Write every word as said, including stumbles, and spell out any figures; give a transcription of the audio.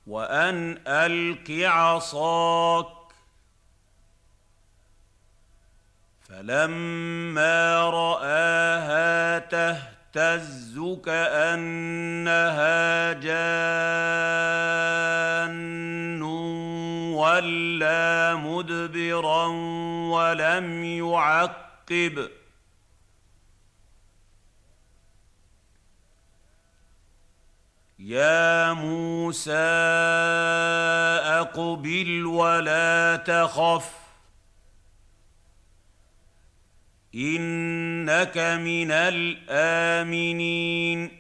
وأن ألق عصاك. فلما رآها تهتز كأنها جان وَلَّىٰ مُدْبِرًا وَلَمْ يُعَقِّبْ. يَا مُوسَىٰ أَقْبِلْ وَلَا تَخَفْ إِنَّكَ مِنَ الْآمِنِينَ